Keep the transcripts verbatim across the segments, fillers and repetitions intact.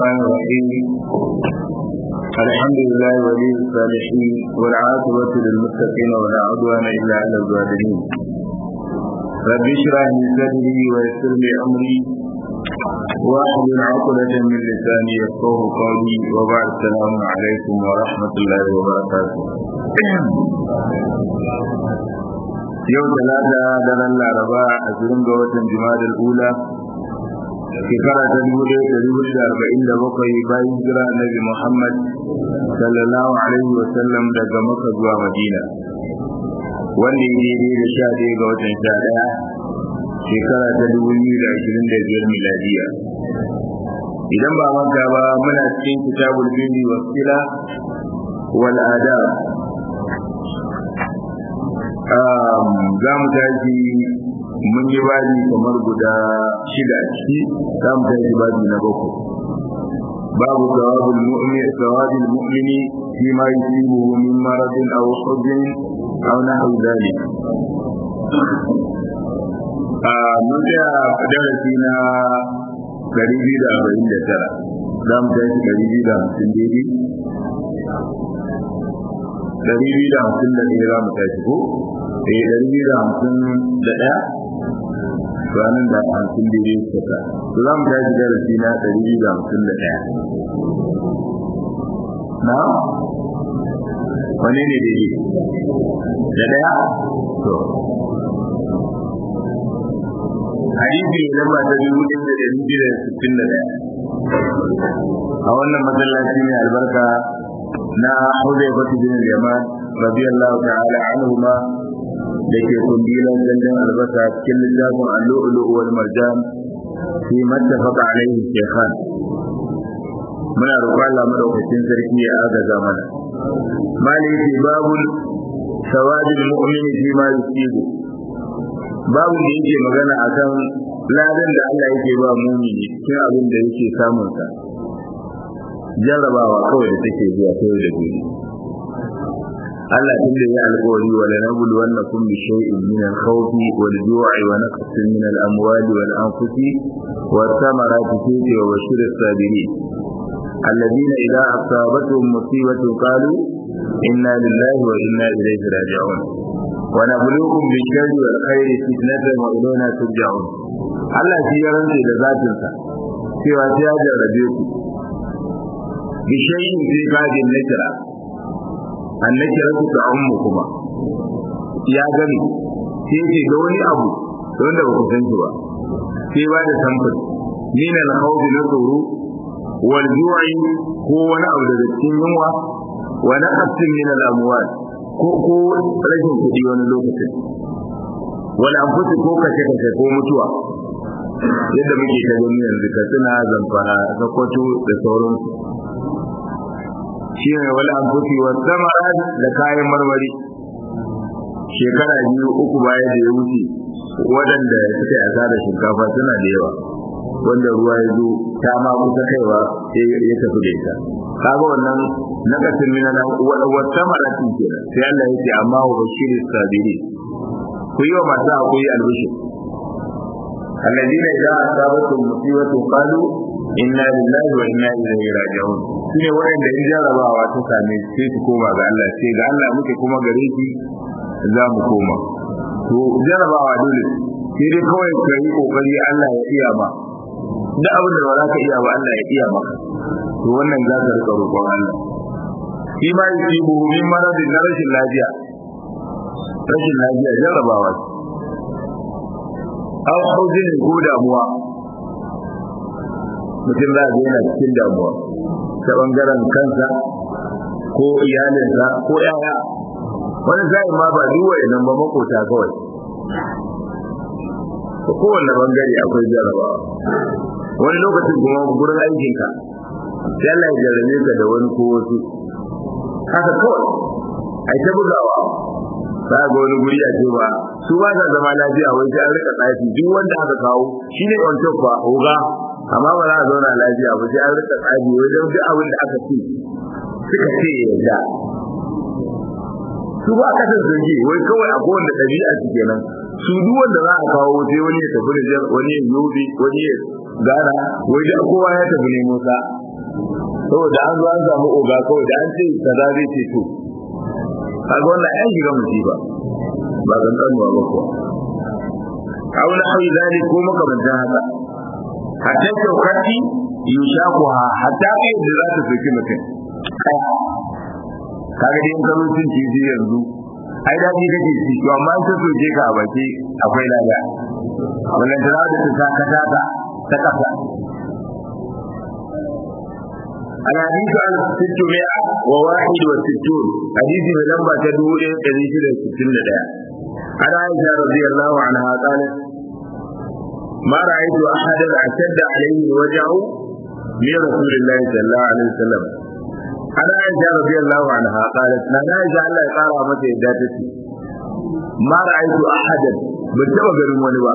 الرحمن الرحيم الحمد لله ولي الصالحين والعاقبة للمتقين ولا عدوان إلا على الظالمين رب اشرح لي صدري ويسر لي أمري واحلل عقدة من لساني يفقهوا قولي وبعد السلام عليكم ورحمة الله وبركاته. يوم ثلاثة دaren Laraba a cikin ga watan Jumadal Ula shekara ta dubu ɗaya da dubu da arba'in da bakwai bayan hijira Annabi Muhammad sallallahu alaihi wa sallam daga Makka zuwa Madina, wanda ya daidai da sha ɗaya ga watan sha ɗaya shekara ta dubu biyu da ashirin da biyar miladiya. Idan ba manta ba, muna cikin kitabul birri was sila wal adab. za mu tashi mun yi babi kamar guda shida a ciki, za mu tashi babi na bakwai. babu thawabul mu'min thawabil mu'mini fi ma yusibuhu min maradin aw huzn aw nahwi dhalik. mun ga darasi na ɗari biyu da arba'in da tara, za mu tashi ɗari biyu da hamsin daidai, ɗari biyu da hamsin da ɗaya za mu tashi ko eh ɗari biyu da hamsin da ɗaya ranar da hamsin daidai suka to za mu tashi darasi na ɗari biyu da hamsin da ɗaya. na wani ne daidai da ɗaya to hadisi lamba ta dubu ɗaya da ɗari biyu da sittin da ɗaya a wannan masallaci mai albarka na Hudayfa bin Yaman radiyallahu ta'ala anhuma dake kundilan dandan albasa cikin littafin al-lu'lu' wal marjan fi mattafaqa alayhi shaykhan. muna roƙon Allah madaukakin sarki ya agaza mana. maliki babul sawadil mu'min fi ma yusibu, babu da yake magana akan ladan da Allah yake ba mu'mini cikin abin da yake samun sa, jarrabawa kawai da take zuwa kai da gobe. Allah tun da ya alƙawari wa lanabul wannakum bi shay'in min al-khawfi wal-ju'i wa naqsin min al-amwali wal-anfusi wath-thamarati wa bashir as-sabirin alladhina idha asabatuhum musibatun qalu inna lillahi wa inna ilayhi raji'un wa nabluukum bi-sharri wal-khayri fitnatan wa ilayna turja'un. Allah shi ya rantsa da zatin sa cewa sai ya jarrabe ku bishayin zai gajin nakira, an nakira su ta ummu kuma ya gani sai ce da wani abu wanda ba ku san shi ba, sai ba da samfur min al-khawfi na tsoro wal ju'i ko wani abu daga cikin yunwa wa naqsin min al-amwal ko ko rashin kuɗi wani lokacin wal anfusi ko kace kace ko mutuwa yadda muke ta gani yanzu ka tuna Zamfara, Sokoto da sauransu. shi ne wani amfuti wa samarat da kayan marmari. shekara biyu uku baya da ya wuce waɗanda suka yi asarar shinkafa suna da yawa, wanda ruwa ya zo ta ma kusa kaiwa sai ya tafi da ita. kaga wannan nakasin mina na wa samarat kenan, sai Allah ya ce amma wa bashir sabiri, ku yi wa masu hakuri albishir alladina idza asabatuhum musibatun qalu inna lillahi wa inna ilaihi raji'un. shine wanda in jarabawa ta same sai su koma ga Allah, sai ga Allah muke kuma gare shi za mu koma. to jarabawa dole sai dai kawai ka yi kokari Allah ya iya ma, duk abin da ba za ka iya ba Allah ya iya maka, to wannan za ka rika roƙon Allah. shi ma yusibu min maradin na rashin lafiya, rashin lafiya jarabawa ce, aw huzin ko damuwa. mutum za a yana cikin damuwa ta bangaren kansa ko iyalinsa ko yaya, wani zai ma ba duwa idan ba makota kawai, ko kowanne bangare akwai jarabawa. wani lokacin kuma gurin aikinka sai Allah ya jarabe ka da wani ko wasu haka kawai ai ta bugawa. za ga wani guri a ce ba su ba za zama lafiya, wai sai an rika tsafi duk wanda aka kawo shine on top ba oga, amma ba za a zauna lafiya ba sai an rika tsafi wajen duk abin da aka ce suka ce yadda su ba ka san zanji. wai kawai akwai wanda ɗabi'a su kenan, su duk wanda za a kawo sai wani ya tafi da jar, wani ya yobe, wani ya gara, wai da kowa ya tafi nemo sa saboda an zo an samu oga kawai da an ce kaza zai ce to kaga wannan ai shiga musiba ba zan kanuwa ba ko aw la hawi zalik ko makamantan haka hatta shaukati yushaquha hatta kai da za ta soki mutum kaga dai in karo cin cizi yanzu ai dadi kake ci to amma in ta soke ka a baki akwai lada wannan da za ta saka ta ta kasa الحديث عن ستمائة وواحد وستون حديث من لما تدور تريد الستين لدى عن عائشة رضي الله عنها قالت ما رأيت أحدا أشد عليه الوجع من رسول الله صلى الله عليه وسلم عن عائشة رضي الله عنها قالت لا عائشة الله قال متى إداتتي ما رأيت أحدا بالتوى قرم ونبا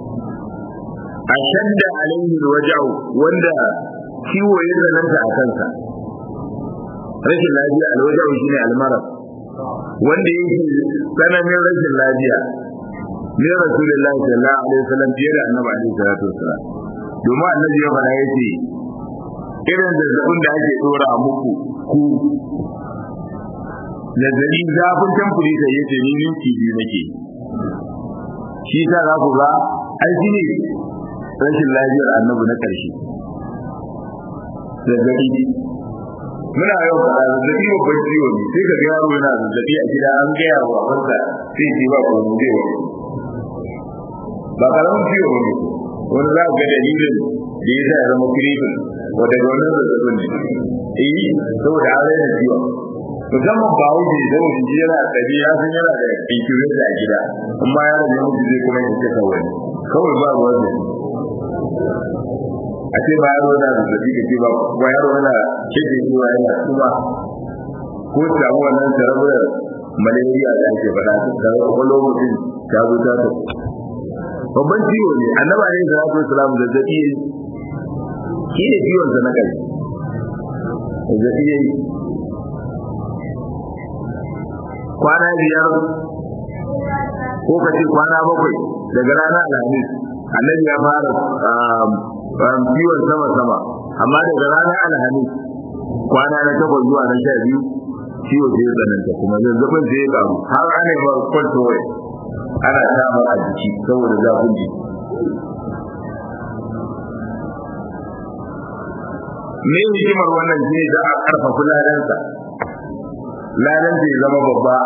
أشد عليه الوجع وندى ciwo ya zananta a kansa rashin lafiya alwaja'u shine almarad wanda yake tsananin rashin lafiya ne rasulullahi sallallahu alaihi wasallam fiye da annabi alaihi salatu wasallam domin annabi ya fara yace irin zazzabin da ake dora muku ku zazzabi zafin tamfuri sai yace ni minti biyu nake shi ta za ku ga ai shine rashin lafiyar annabi na karshe zazzabi muna yau da zazzabi babban ciwo ne sai ka ga yaro yana zazzabi a gida an gaya wa wanda sai ji ba ko zai wani ba karamin ciwo ne wani za ga dalilin da ya sa ya zama kirifin wadda ga wannan zazzabin ne eh saboda an raina ciwon musamman ba wuce da wuce ji yana tsabi ya san yana da inkirin a gida amma yaron ya mutu zai kuma yanke kawai kawai ba ruwan da a ce ba yaro na zazzabi da ce ba ba yaro yana cikin ruwa yana kuma ko samu wannan tarabar malaria da ake faɗa da kwallo mutum ta zo ta ta babban ciwo ne annaba ne da wato salam zazzabi shi ne ciwon sa na kai zazzabi ne kwana biyar ko kace kwana bakwai daga ranar alhamis annabi ya fara ciwon sama-sama amma daga ranar alhamis kwana na takwas zuwa na sha biyu ciwo zai tsananta kuma zazzabin zai ya karu har ana yi mara kwanta wai ana samun a jiki saboda zafin jiki me hikimar wannan shi ne za a karfafa ladansa ladansa ya zama babba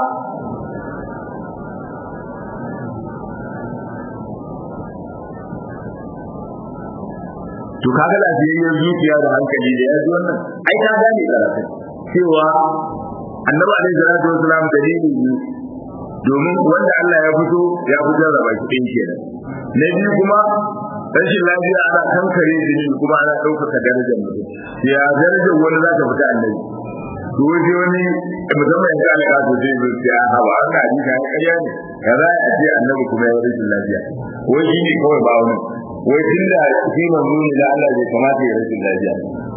to kaga lafiyayyen zuciya da hankali da yaji wannan ai ka gane karatu cewa annabi alaihi salatu wasalam dalili ne domin wanda Allah ya fito ya fi jarraba shi din kenan na biyu kuma rashin lafiya ana kankare jini kuma ana ɗaukaka darajar mutum ya darajar wani za ta fita annabi to wani wani musamman yanzu ana kaso sai mu ce a hawa an ka ji kan ƙarya ne ya za a ce annabi kuma ya rashin lafiya wai shi ne kawai ba wani wai tun da shi mamuni da Allah bai kamata ya rashin lafiya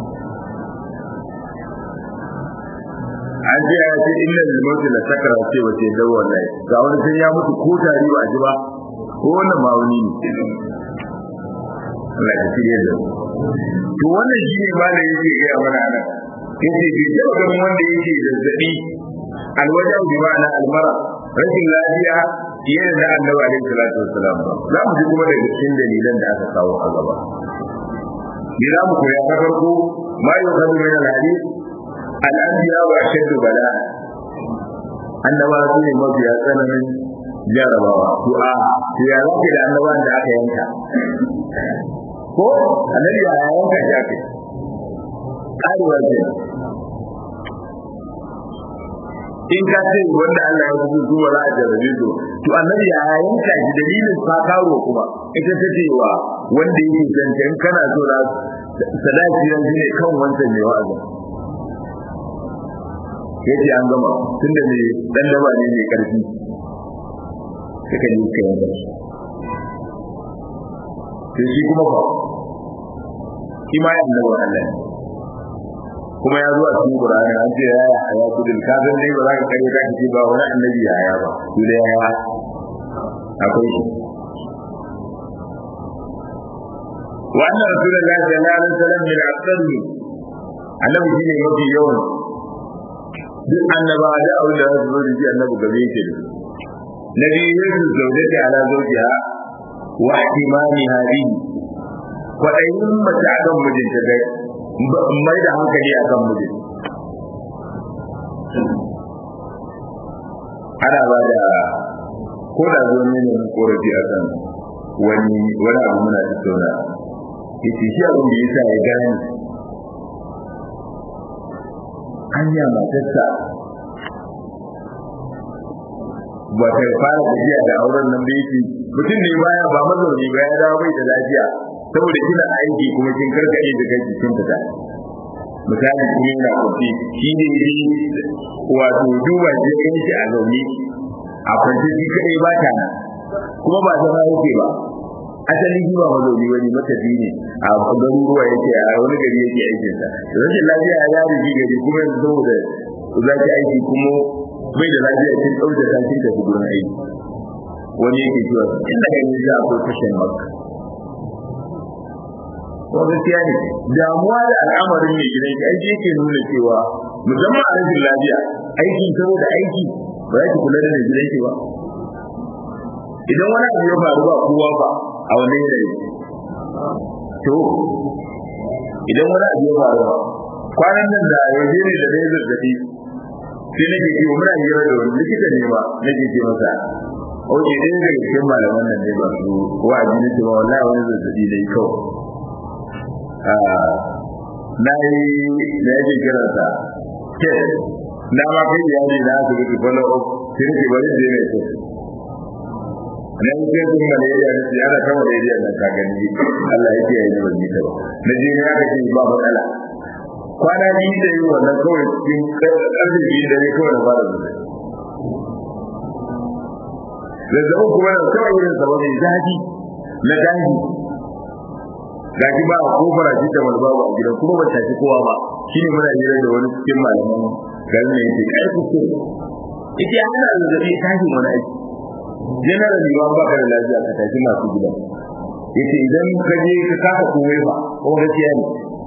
an ce ya ce inna lil mauti la sakara ce wace da wallahi ga wani sai ya mutu ko tari ba ji ba ko wannan ma wani ne Allah ya tsire da to wannan shine ma da yake ga mana nan yace bi da ganin wanda yake zazzabi alwaja bi ma'ana almara rashin lafiya yana da annabi alaihi salatu wassalam za mu ji kuma daga cikin dalilan da aka kawo a gaba ni za mu koya na farko ma yuqadu min al-hadith al-anbiya wa ashaddu bala annabawa su ne mafiya tsananin jarabawa to a to ya zaki da annabawan da aka yanka ko annabi ya yanka shi ake karuwa ce in ka ce wanda Allah ya rubuta zuwa za a jarabe to to annabi ya yanka shi dalilin fa karo kuma ita ta ce wa wanda yake zancen kana so na sadaki yanzu ne kan wancan ne wa'azi yace an gama tunda ne dan daba ne mai karfi suka yi kai da shi sai shi kuma fa shi ma ya annabi Allah kuma ya zo a cikin Qur'ani an ce ya ya kudin kafin dai ba za ka kare ka ce ba wani annabi ya ya ba to da ya akwai shi wa anna rasulullahi sallallahu alaihi wasallam min afdali annabi shine mafi yawan duk annaba da abin da zai zo da shi annabi gabe yake da nabi yesu zaujati ala zawjiha wa ihtimami hadihi kwadayin mace akan mijinta dai mai da hankali akan mijin ana ba da ko da zo ne ne korafi akan wani wani abu muna tattauna yace shi abin da yasa ya gane hanya matarsa ba ta fara tafiya da auren nan da yake mutum ne baya ba mazauni ba ya dawo bai da lafiya saboda kina aiki kuma kin karkade da kai kin fita misali kuma yana kwafi shi ne wato duba je kan shi a zaune a kwance shi kadai ba ta nan kuma ba zama yake ba asali shi ba mazauni wani matafi ne a garuruwa yake a wani gari yake aikin sa rashin lafiya ya yari shi gari kuma yanzu saboda za ki aiki kuma bai da lafiya kin ɗauke ta kin tafi gurin aiki wani yake cewa inda gani za a ko tashin makka wanda siya ne damuwa da al'amarin mai gidan ki aiki yake nuna cewa musamman a rashin lafiya aiki saboda aiki ba za ki kula da mai gidan ki ba idan wani abu ya faru ba kowa ba a wani yanayi to idan wani abu ya faru ba kwanan nan da yaje ne da zai zazzabi sai nake ce wa muna hira da wani likita ne ba nake ce masa oke ɗaya daga cikin malaman nan ne ba su wa'azi ne ce ba wallahi wani zazzabi ne kawai na yi da yake kiransa ke na ma kai iyali na asibiti follow up sai nake bari je ne to na yi sai sun malaria na ce ana kan malaria na kaganni Allah yake yi wa ni ta na je ne aka ce ba matsala kwana biyu da yi wannan kawai cikin ƙarfi biyu da ne kawai na fara zuwa zazzabin kuma na kawai irin sa wani zafi na daji ga shi ba ko farashi da wani babu a gidan kuma ba tafi kowa ba shine muna hira da wani cikin malaman garin ne yake kai kuke yake ana da zazzabi tashi wani aiki generally ba ba ka da lafiya ka tafi masu gidan yace idan ka je ka kafa komai ba ko gaskiya ne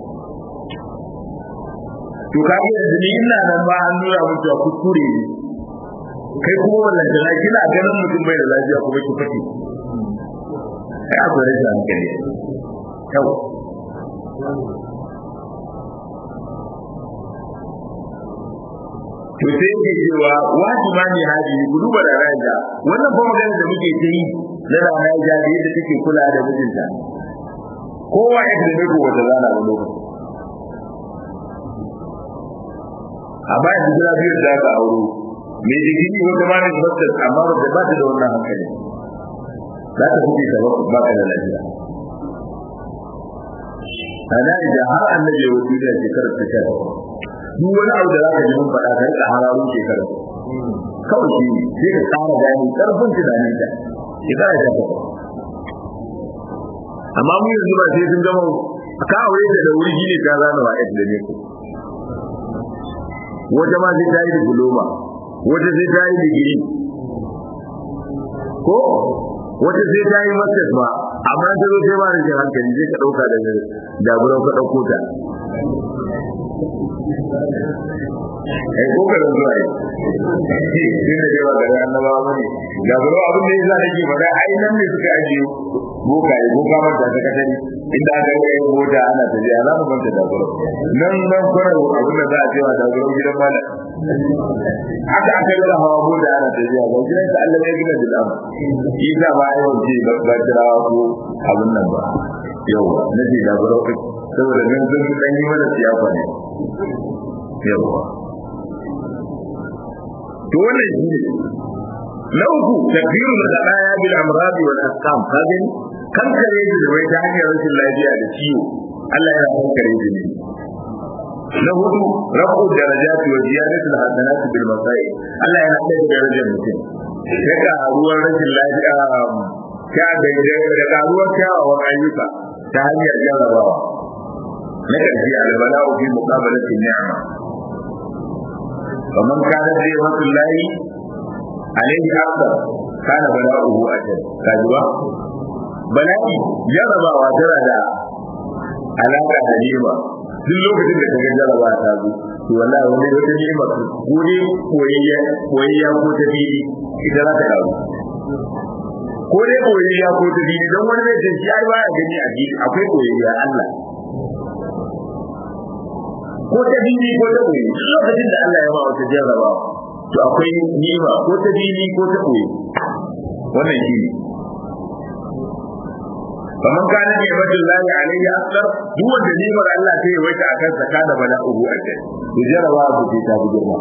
to ka ga da ni ina nan ba an nuna mun cewa kuskure ne kai kuma wannan da kina ganin mutum bai da lafiya kuma ki fake ai akwai rashin hankali kyau to sai ke cewa wajiba ne haji ku duba da raja wannan fa magana da muke ta yi na raja da yadda take kula da mijinta kowa ya kalme ko wata zana a lokaci a bayan da biyar da aka auro mai digiri wata ma ne masters amma ba ta da wannan hankali za ta fice ta ba ka da lafiya ana da har annabi ya wuce da shekarar ta sha duk wani abu da zaka ji mun faɗa kai da hararu shekarar kawai shi sai ka tsara gani karfin tunanin ta shekara ta amma mu yanzu ba sai sun gama ka aure da da wuri ne ka zana wa da ne wata ma sai ta yi diploma wata sai ta yi digiri ko wata sai ta yi masters ma amma ta zo sai ba da hankali zai ka dauka daga daburan ka dauko ta ai ko ka zuwa ai din da yawa ga annabawa bane daburan abin da yasa nake faɗa ai nan ne suka ajiye boka ai boka man da ka tani inda aka yi mota ana tafiya za mu manta daburan nan nan kwarar abin da za a ce wa daburan gidan malam haka aka yi da hawa mota ana tafiya ba gidan ka Allah ya gina da dama shi za ba ai wance ba jirawa ko abin nan ba yau na ji daburan saboda nan sun dan yi mana siyasa ne yawa to wannan shi ne na uku takbirul qadaya bil amrad wal asqam kadin kankare da bai ta hanyar rashin lafiya da ciwo Allah ya kankare da ni na hudu rafu darajati wa ziyadatul hasanat bil masail Allah ya nada darajar mutum daga ruwan rashin lafiya ta da daga ruwan kyawawan ayyuka ta hanyar jarabawa na kaji albala'u fi muqabalati ni'ama ومن كان في وقت الله عليه أكثر كان بلاؤه أجل كذبا بلائي جرب وجرد علاقة حليمة duk lokacin da kaga jaraba ta zo to wallahi wani wata ni'ima ko dai koyayya koyayya ko ta fili ita za ta dawo ko dai koyayya ko ta fili don wani zai ce shi ai ba ya gani a fili akwai koyayya Allah ko ta fili ko ta koyi duk lokacin da Allah ya ba wata jaraba to akwai ni'ima ko ta fili ko ta koyi wannan shi ne kamar kana ne wajen lahi alayhi asar duk wanda nimar Allah ta yi waita akan saka da bala'uhu a kai to jarawa ku ce ta bi girma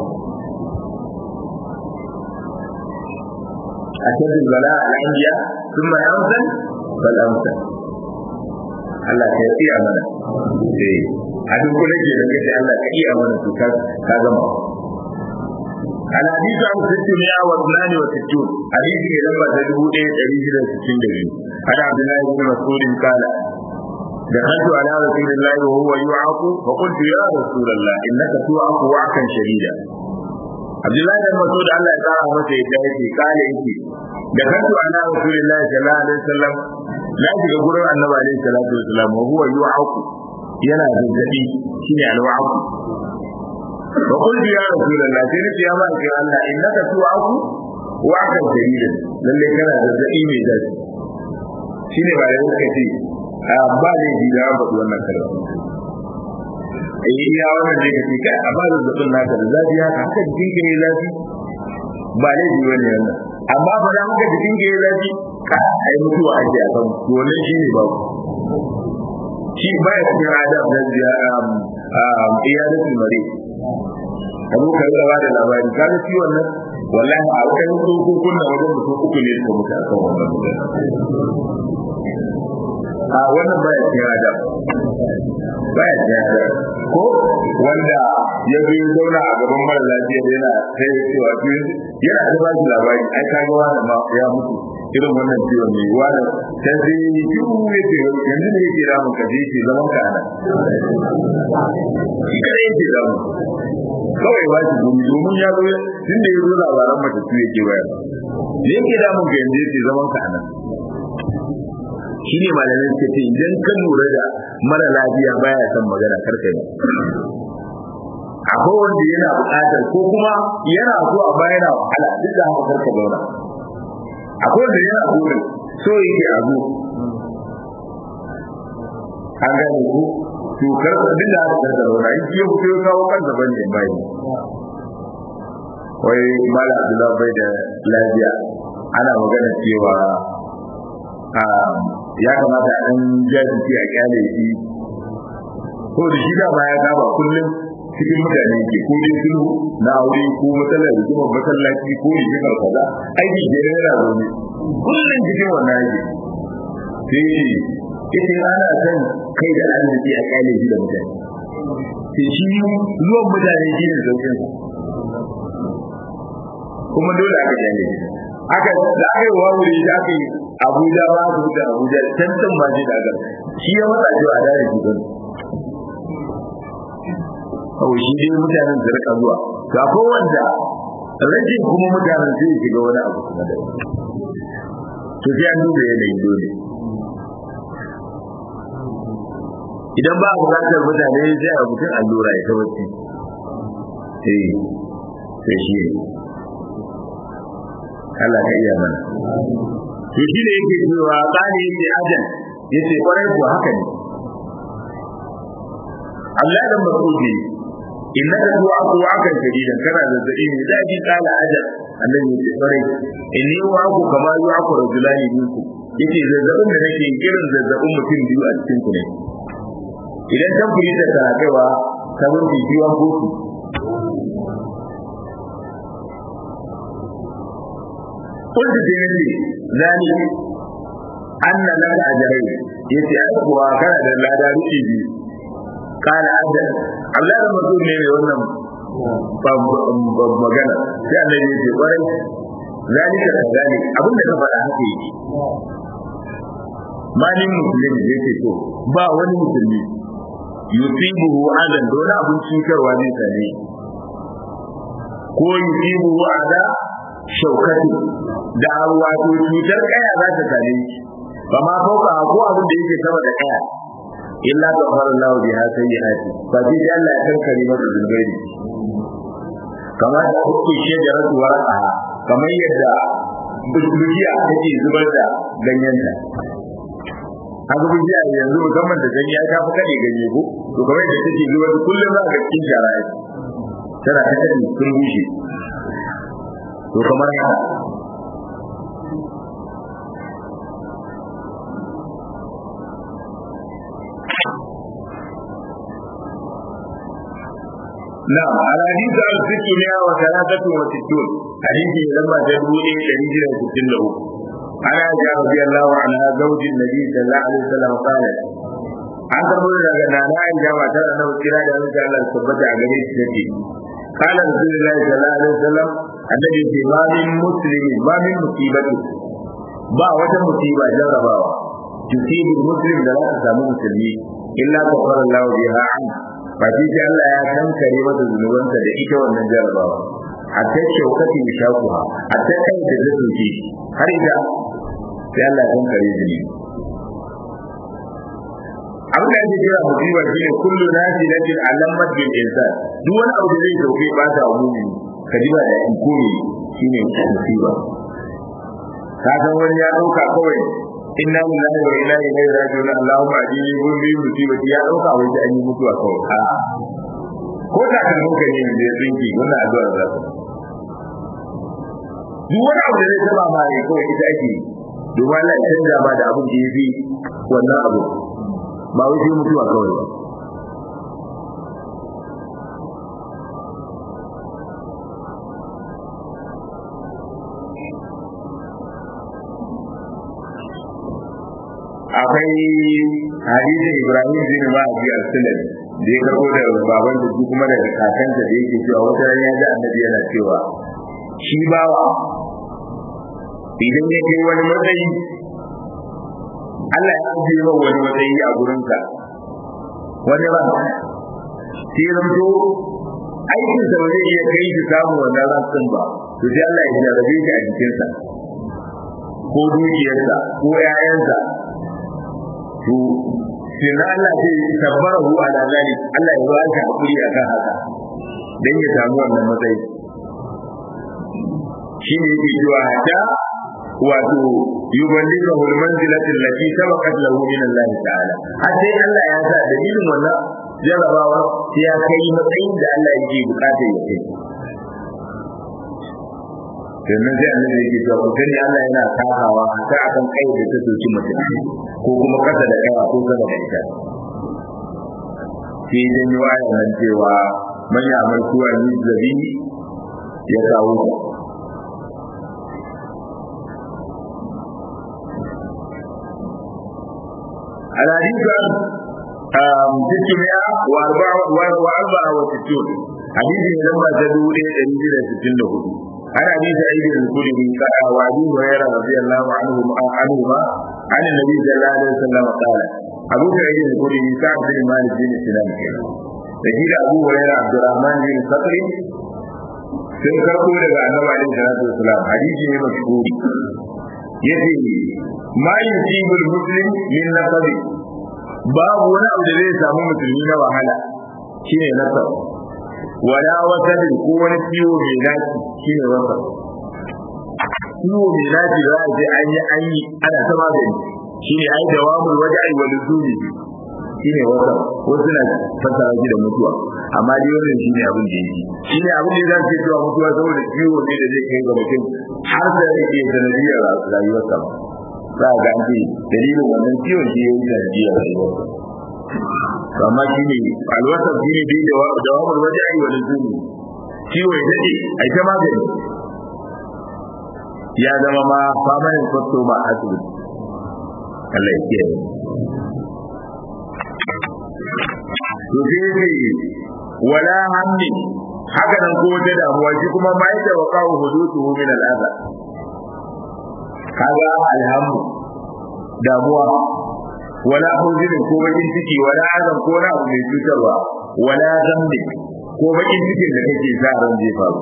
ashad al-bala al-anbiya thumma amsal fal amsal Allah ya yi amana eh a duk kullum ke da kace Allah ka yi amana to ka ka gama الحديث عن ستمائة واثنان وستون حديث لما تدعو إيه تريد ستين دليل عن عبد الله بن مسعود قال دخلت على رسول الله وهو يوعظ فقلت يا رسول الله إنك توعظ وعكا شديدا عبد الله بن مسعود الله تعالى متى يتهيئ قال إنتي دخلت على رسول الله صلى الله عليه وسلم لا تقول النبي عليه الصلاة والسلام وهو يوعظ ينا بالذي شنع الوعظ فقلت يا رسول الله سيدي يا مالك الله إنك توعظ وعكا شديدا للي كان ذاتي ميزات شنو بعد ذلك ba ne ji da ba wannan kalma eh ya wannan da kake kai a ba da zubin naka da zafi haka haka jikin ka ne zafi ba ne ji wani wannan amma ba da haka jikin ka ne zafi ka ai mutuwa ake a kan to wannan shine ba shi ba ya cikin adab da ziyara um iyadatul mari abu kai da ba da labari ka ga shi wannan wallahi a kai ko kunna wajen mutum uku ne ko mutum akan wannan a wannan baya tsaya baya tsaya ko wanda ya bi zauna a gaban mara lafiya yana sai cewa yana da ba shi labari ai ka ga wannan ma ya mutu irin wannan ciwon ne wanda sai sai yi yake yanzu ne yake da mun kaje shi zaman ka ana shi kai yake da mu kawai ba shi gumi domin ya zo tun da ya zo labaran mata su yake waya ne yake da mun ga yanzu yake zaman ka ana shi ne malamin suka ce idan ka lura da mara lafiya baya son magana karka yi akwai wanda yana buƙatar ko kuma yana so a baya na wahala duk da haka karka zauna akwai wanda yana burin so yake a zo an gane ku to karka duk da haka karka zauna in ya fito ya kawo kansa bane in bayi wai malam Abdullahi bai da lafiya ana magana cewa ya kamata a ɗan jajirce a kyale shi ko da shi dama ya saba kullum cikin mutane ke ko dai sulhu na aure ko matsalar rigimar masallaci ko rigimar kaza aiki ke yana zaune kullum cikin wannan yake sai ita ana son kai da arziki a kyale shi da mutane sai shi zuwan mutane shi ne sauƙin kuma dole aka kyale shi aka da aka yi wawure da aka yi Abuja ba su da Abuja tantan ba ji daga shi ya mata ji a dare shi don kawai shi dai mutanen da rika zuwa ga ko wanda rajin kuma mutanen sai ya shiga wani abu kuma da to sai an duba yanayin dole idan ba a bukatar mutane sai a mutum allura ya tabbaci eh sai shi Allah ka iya mana to shi ne yake cewa tsari yake ajan yace kwarai ko haka ne Allah da masudi innaka tu'aqu akan shadidan kana zazzabi ne da ji tsala ajan annabi yace kwarai inni wa'aku kama yu'aqu rajulani minku yace zazzabin da nake irin zazzabin mutum biyu a cikin ku ne idan kan furi da ta kaiwa sabon biyu an gosu kullu dinni zani anna laka ajrai yace kuwa kana da lada ruci bi kana ajal Allah da mutum ne wannan magana sai annabi yace kwarai zalika kadalik abinda ka faɗa haka yake malin musulmi yake to ba wani musulmi yusibuhu adan dole abin cutarwa zai same ko yusibuhu ada shaukati da wato cutar kaya za ta same shi ba ma fauka ko abin da yake sama da kaya illa ghafara Allahu biha sayyi'ati fa bi Allah ya kankare masa zunubai kamar da hukku shajaratu warqaha kamar yadda bishiya take zubar da ganyenta haka bishiya yanzu musamman da ganye ta fi kade ganye ko to kamar yadda take zubar da kullum za ka cikin shara tana ta kade sun bushe to kamar haka نعم الحديث عن ستمائة وثلاثة وستون حديث لما تدعوني شديد ستين له عن عائشة رضي الله عنها زوج النبي صلى الله عليه وسلم قالت عن تقول لك أن عائشة وترى أنه استراد أن شاء الله ثبت عليه الشديد قال رسول الله صلى الله عليه وسلم الذي في ما من مسلم ما من مصيبة با وجه مصيبة جربها تصيب المسلم لا تسامو مسلمين إلا غفر الله بها عنه ba shi sai Allah ya kankare masa zunubansa da ita wannan jarabawa hatta shaukati bi shakuha hatta kai da zai soke har ida sai Allah ya kankare zunubi abin da ake kira musiba shine kullu nasilatin alamat bil insan duk wani abu da zai dauke ba ta umumi kadiba da in koyi shine musiba ka san wani ya dauka kawai inna lillahi wa inna ilaihi raji'un allahumma ajini bi musibati ya dauka wai da an yi mutuwa kawai a ko da kan muka ne da tsinki wannan addu'a za ta duk wani abu da zai taba ma ne kawai ita ake domin Allah ya canza ma da abin da yafi wannan abu ba wai sai mutuwa kawai ba akwai hadisin Ibrahim bin Mahdi al-Sulami da ya karbo da baban da kuma daga kakanta da yake cewa wata ran ya ji annabi yana cewa shi bawa idan ya kai wani matsayi Allah ya ajiye wa wani matsayi a gurinka wani ran sai zanto aikin sa zai iya kai shi samun wannan ransan ba to sai Allah ya jarabe shi a jikinsa ko dukiyarsa ko 'ya'yansa to sai na Allah zai tabbarahu ala zalik Allah ya ba shi hakuri akan haka dan ya samu wannan matsayi shi ne yake cewa hada wato yuballighu al-manzilati allati sabaqat lahu min Allah ta'ala har sai Allah ya sa dalilin wannan jarabawa sai ya kai matsayin da Allah yake bukata ya kai sannan sai annabi yake cewa mutum ne Allah yana takawa ta akan kai da ta soki mutum ko kuma kasa da kai ko sama da ita sai dan yi wa'ayin nan cewa man ya amal kuwa ni zabi ya kawo الحديث ستمائة وأربعة وستون حديث لما تدور إلى ستين له عن أبي سعيد الخدري وأبي هريرة رضي الله عنهما عنهما عن النبي صلى الله عليه وسلم قال أبو سعيد الخدري كعب بن مالك بن سلام وجد أبو هريرة عبد الرحمن بن صقر sun karɓo daga annabi alaihi salatu wasalam hadisi ne mashhuri yace ma yusibul muslim min nasabi babu wani abu da zai samu musulmi na wahala shine nasab wala wasadin ko wani ciwo mai naci shine wasad ciwo mai naci za a je an yi an yi ana ta magani shine ai dawamul waj'i wal zuri shine wasad wasu na fasara shi da mutuwa amma dai wannan shine abin da yake shine abin da zai ce cewa mutuwa saboda ciwo ne da zai kai ga mutum har da yake sanadiyar rayuwarsa za a ga an ce dalilin wannan ciwon shi ya yi sanadiyar rayuwarsa amma shi ne alwasa shi ne bai da wamar waje a yi wani zuni ciwo ya daɗe a ita magani ya zama ma famanin kwasto ba a asibiti Allah ya kiyaye to sai ne wala hamni haka nan ko wata damuwa shi kuma ma yadda wa kawo hudutu min al'aza kaga alhamdu damuwa wala huzinin ko bakin ciki wala azan ko na abu mai cutarwa wala zambi ko bakin cikin da kake sa ran zai faru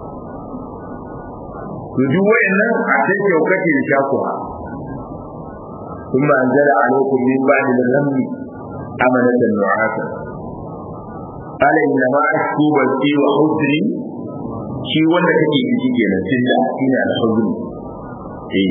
to duk wayannan a sai kyaukake da shakuwa kuma anzala alaikum min ba'di al-ghammi amanatan nu'asa qala inna ma ashku basi wa huzni shi wanda kake ciki kenan tunda shine al-huzni eh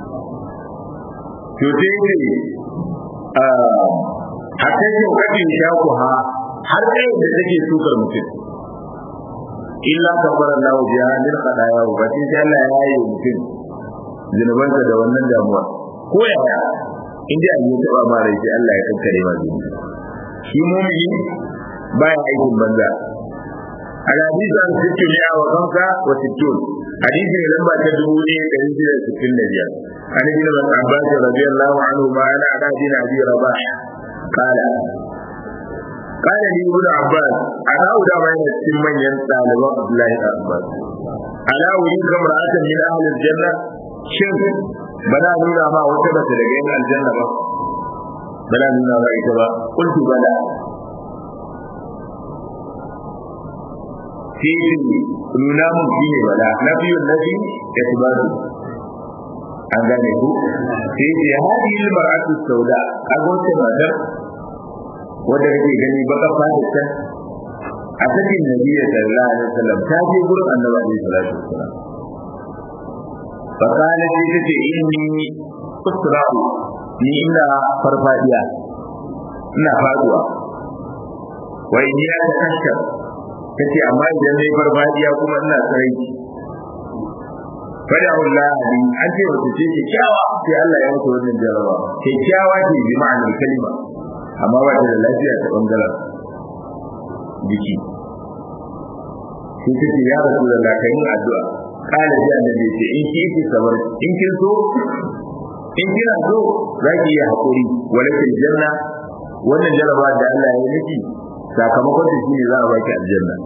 to dai ah hatta yau kake shaku ha har kai da take sukar mutum illa kafara Allah biha lil khadaya wa ba sai Allah ya yi mutum zinubansa da wannan damuwa ko yaya in dai Allah ya taba ma rai sai Allah ya kankare ma zunubi shi mu'mini baya aikin banza al-hadith an sittu ya wa kanka wa sittun hadisi ne lamba ta dubu ne da ɗari da sittin da biyar an ibn Abbas radiyallahu anhu ma ana ada din abi rabah qala qala li ibn Abbas ana da mai cikin manyan daliban Abdullah ibn Abbas ala wuri kamra'atan min ahli al-janna shin bana nuna ma wata bace daga yan aljanna ba bana nuna ma ita ba kuntu bala shi nuna mun shi ne bala nabiyun nabi ya tibadu an gane ku sai ya hadi al-mar'atu sauda kaga wata matar wanda kake gani baka fadita a cikin nabi sallallahu alaihi wasallam ta je gurin annabi alaihi salatu wasallam fakana ce tace inni usra'u ni ina farfadiya ina faduwa wa inni ya takashka kace amma idan nayi farfadiya kuma ina tsaraici fada Allah ali an ce wata ce kyawa sai Allah ya mutu wannan jarawa kyawa ce bi ma'anar kalma amma ba ta da lafiya ta bangaren jiki sai kace ya rasulullahi kai addu'a kana ji annabi ce in ki ki sabar in kin so in kina so zaki yi hakuri walakin janna wannan jaraba da Allah ya miki sakamakon shi ne za a baki aljanna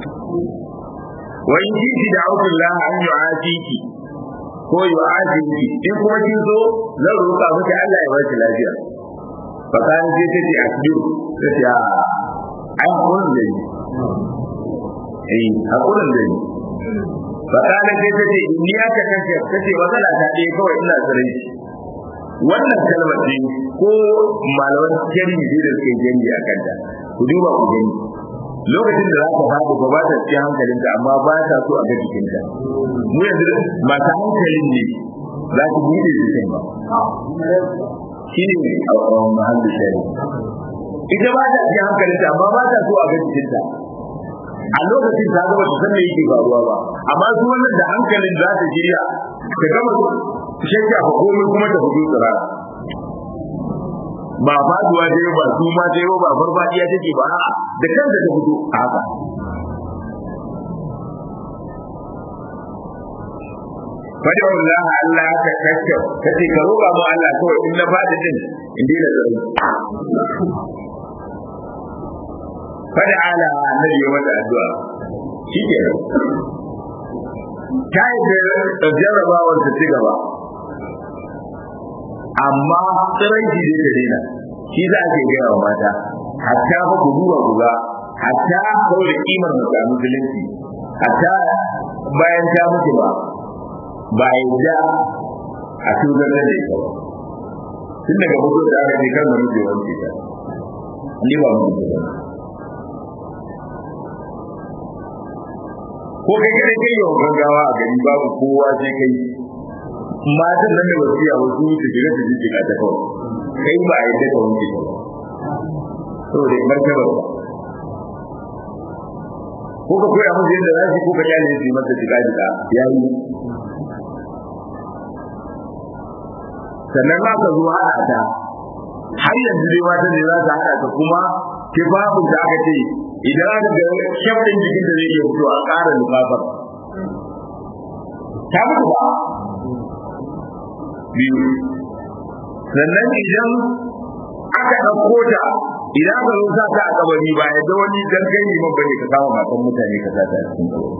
wa in ki da'utu Allah an yu'afiki ko yu'afiki in kuma kin so zan roƙa miki Allah ya baki lafiya fa kan je ta ce asbiru ta ce ai hakurin da ni eh hakurin da ni fakana ce tace inni aka kace kace matsala ta dai kawai ina tsirai wannan kalmar ce ko malaman jami'i da suke jami'i a kanta ku duba ku gani lokacin da zaka fada ba ta cikin hankalinta amma ba ta so a ga jikinta mu yanzu mata hankalin ne za ku bude jikin ba shine a mahallin shari ita ba ta cikin hankalinta amma ba ta so a ga jikinta a lokacin ta gaba ta san me yake faruwa ba amma su wannan da hankalin za ta shirya ta gama shakka ba komai kuma ta fito tsara ba faduwa dai ba su ma dai ba farfadiya take ba da kanta ta fito haka fadi Allah Allah ka kacce kace ka roƙa mu Allah kawai in na fadi din in dai da zai fada ala annabi ya mata addu'a shike kai da jarrabawar ta ci gaba amma tsiranci da ta dena shi za ke gaya wa mata hatta ba ku duba ku ga hatta saboda kimar mutu a musulunci hatta bayan ta mutu ba ba yadda a shugar da ita ba tun daga mutu da aka ce kan da mutu yawanci ta ni ba mutu ba ko kai kada kai yau gaggawa a gari babu kowa sai kai matan nan da wasiya wasu su shiga su ji shiga ta kawai kai ba a yi ta kawai ce saboda martaba ba ko ka koya musu yadda za su ko ka kyale su yi masa shiga shiga ya yi sannan za ka zo haɗa ta har yanzu dai matan ne za ta haɗa ta kuma kifafin da aka ce idan aka ga shafin jikin da zai iya fito a ƙara lufafar ta mutu ba biyu sannan idan aka ɗauko ta idan aka zo sa ta a kabari ba ya ga wani dangan yi man bane ka kama matan mutane ka sa ta a cikin kabari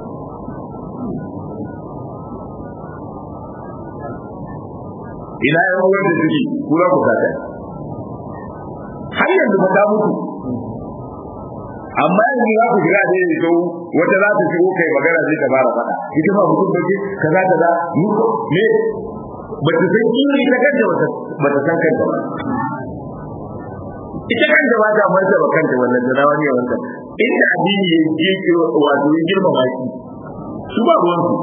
ina yan uwan da suke kura ku sa ta har yanzu ba ta mutu amma yanzu za ku jira da yanzu wata za ta shigo kai magana zai ta fara faɗa ita ba mutum bace kaza kaza ni ko me ba ta san kini ta kanta ba ta san kanta ba ita kanta ba ta manta ba kanta wannan da rawani wannan inda addini ya je ki wato ya girmama shi su ba ruwan su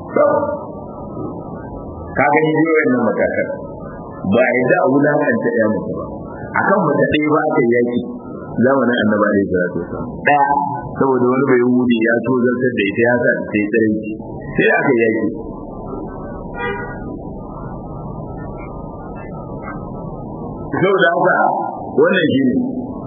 ka ga ni dai wannan matakan ba ya da wulakanta ya mutu ba akan mata dai ba ta yaki zamanin annabi alaihi salatu wasallam daya saboda wani bai wudi ya so zartar da ita ya sa sai tsare sai aka yaki saboda haka wannan shi ne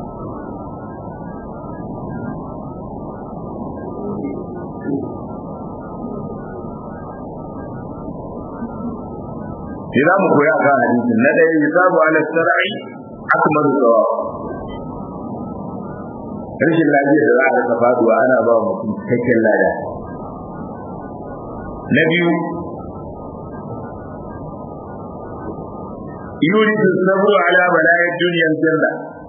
Ina mu koya kan hadisin na dai yusabu ala shar'i akmalu sawab rashin lafiya da za a rasa faduwa ana ba mutum cikakken lada na biyu yuridu sabru ala balaya duniyar janna